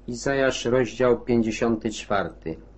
Izajasz, rozdział 54.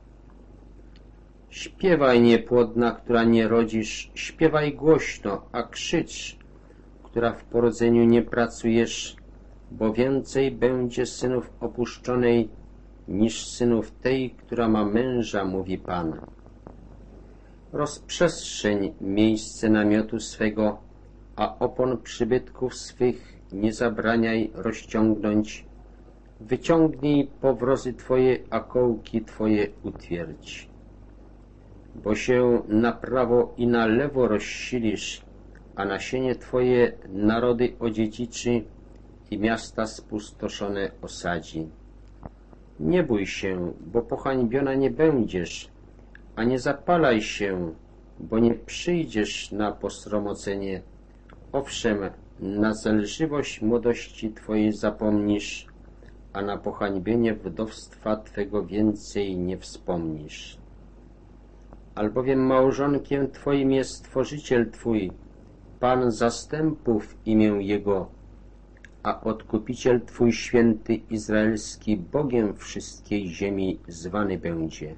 Śpiewaj, niepłodna, która nie rodzisz, śpiewaj głośno, a krzycz, która w porodzeniu nie pracujesz, bo więcej będzie synów opuszczonej niż synów tej, która ma męża, mówi Pan. Rozprzestrzeń miejsce namiotu swego, a opon przybytków swych nie zabraniaj rozciągnąć. Wyciągnij powrozy Twoje, a kołki Twoje utwierdź. Bo się na prawo i na lewo rozsilisz, a nasienie Twoje narody odziedziczy i miasta spustoszone osadzi. Nie bój się, bo pohańbiona nie będziesz, a nie zapalaj się, bo nie przyjdziesz na posromocenie. Owszem, na zelżywość młodości Twojej zapomnisz, a na pohańbienie wdowstwa Twego więcej nie wspomnisz. Albowiem małżonkiem Twoim jest Stworzyciel Twój, Pan zastępów imię Jego, a Odkupiciel Twój święty Izraelski Bogiem wszystkiej ziemi zwany będzie.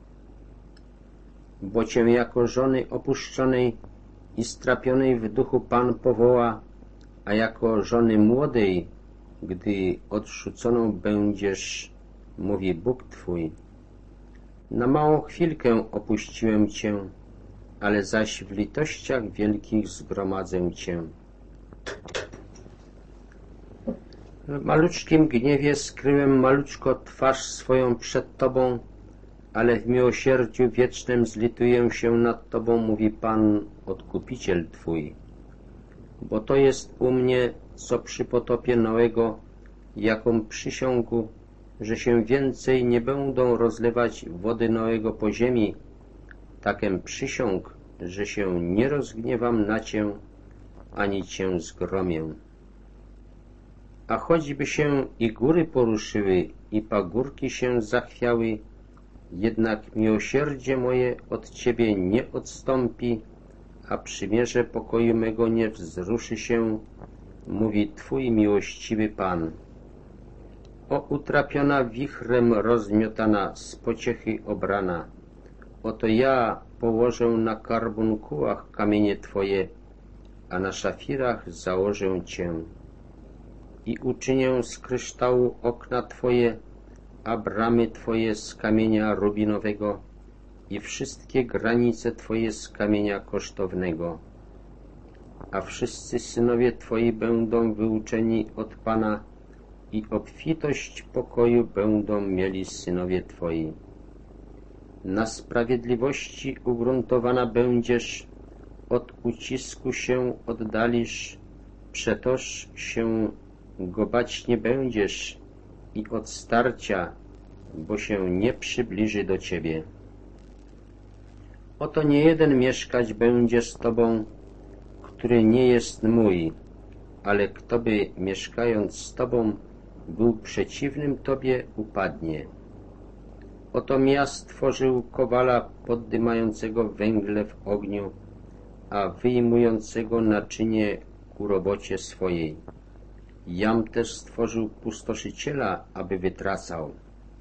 Bo Cię jako żony opuszczonej i strapionej w duchu Pan powoła, a jako żony młodej, gdy odrzuconą będziesz, mówi Bóg Twój. Na małą chwilkę opuściłem Cię, ale zaś w litościach wielkich zgromadzę Cię. W maluczkim gniewie skryłem maluczko twarz swoją przed Tobą, ale w miłosierdziu wiecznym zlituję się nad Tobą, mówi Pan, Odkupiciel Twój. Bo to jest u mnie, co przy potopie Noego, jaką przysiągł, że się więcej nie będą rozlewać wody Noego po ziemi, takem przysiąg, że się nie rozgniewam na Cię, ani Cię zgromię. A choćby się i góry poruszyły, i pagórki się zachwiały, jednak miłosierdzie moje od Ciebie nie odstąpi, a przymierze pokoju mego nie wzruszy się, mówi Twój miłościwy Pan. O utrapiona wichrem rozmiotana, z pociechy obrana, oto ja położę na karbunkułach kamienie Twoje, a na szafirach założę Cię. I uczynię z kryształu okna Twoje, a bramy Twoje z kamienia rubinowego i wszystkie granice Twoje z kamienia kosztownego. A wszyscy synowie Twoi będą wyuczeni od Pana i obfitość pokoju będą mieli synowie Twoi. Na sprawiedliwości ugruntowana będziesz, od ucisku się oddalisz, przetoż się go bać nie będziesz i od starcia, bo się nie przybliży do Ciebie. Oto nie jeden mieszkać będzie z Tobą, który nie jest mój, ale kto by mieszkając z Tobą był przeciwnym Tobie, upadnie. Oto ja stworzył kowala poddymającego węgle w ogniu, a wyjmującego naczynie ku robocie swojej. Jam też stworzył pustoszyciela, aby wytracał.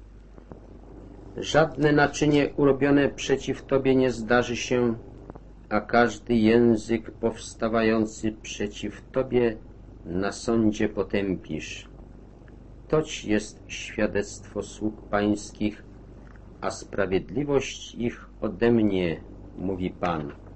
Żadne naczynie urobione przeciw Tobie nie zdarzy się, a każdy język powstawający przeciw Tobie na sądzie potępisz. Toć jest świadectwo sług pańskich, a sprawiedliwość ich ode mnie, mówi Pan.